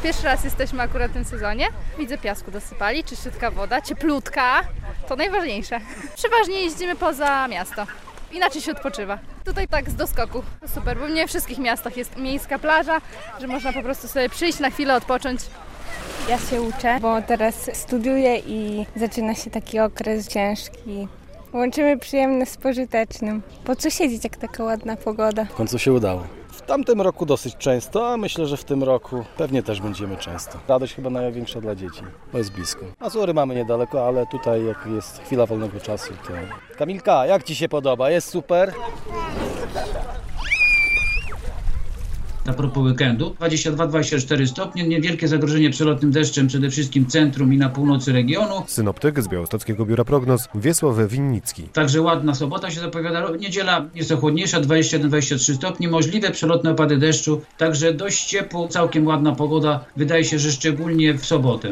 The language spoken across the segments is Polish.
Pierwszy raz jesteśmy akurat w tym sezonie. Widzę, piasku dosypali, czyściutka woda, cieplutka. To najważniejsze. Przeważnie jeździmy poza miasto. Inaczej się odpoczywa. Tutaj tak z doskoku. To super, bo nie w wszystkich miastach jest miejska plaża, że można po prostu sobie przyjść na chwilę, odpocząć. Ja się uczę, bo teraz studiuję i zaczyna się taki okres ciężki. Łączymy przyjemne z pożytecznym. Po co siedzieć, jak taka ładna pogoda? W końcu się udało. W tamtym roku dosyć często, a myślę, że w tym roku pewnie też będziemy często. Radość chyba największa dla dzieci, bo jest blisko. Azury mamy niedaleko, ale tutaj jak jest chwila wolnego czasu, to... Kamilka, jak Ci się podoba? Jest super? A propos weekendu, 22-24 stopnie, niewielkie zagrożenie przelotnym deszczem przede wszystkim w centrum i na północy regionu. Synoptyk z Białostockiego Biura Prognoz Wiesław Winnicki. Także ładna sobota się zapowiada, niedziela nieco chłodniejsza, 21-23 stopnie, możliwe przelotne opady deszczu, także dość ciepło, całkiem ładna pogoda, wydaje się, że szczególnie w sobotę.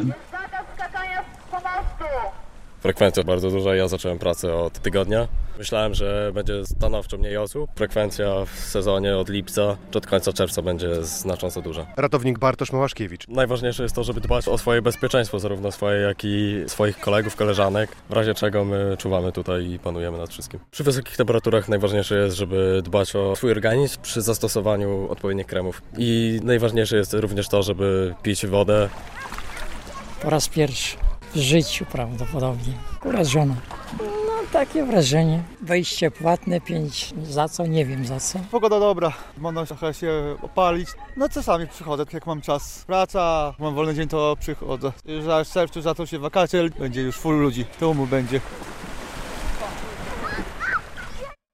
Frekwencja bardzo duża, ja zacząłem pracę od tygodnia. Myślałem, że będzie stanowczo mniej osób. Frekwencja w sezonie od lipca do końca czerwca będzie znacząco duża. Ratownik Bartosz Małaszkiewicz. Najważniejsze jest to, żeby dbać o swoje bezpieczeństwo, zarówno swoje, jak i swoich kolegów, koleżanek, w razie czego my czuwamy tutaj i panujemy nad wszystkim. Przy wysokich temperaturach najważniejsze jest, żeby dbać o swój organizm przy zastosowaniu odpowiednich kremów. I najważniejsze jest również to, żeby pić wodę. Po raz pierwszy w życiu prawdopodobnie. Akurat żona. No takie wrażenie. Wejście płatne 5 za co? Nie wiem za co. Pogoda dobra, można trochę się opalić. No czasami przychodzę, jak mam czas. Praca, mam wolny dzień, to przychodzę. Już w czerwcu zaczął się wakacje, będzie już full ludzi. Tłumu będzie.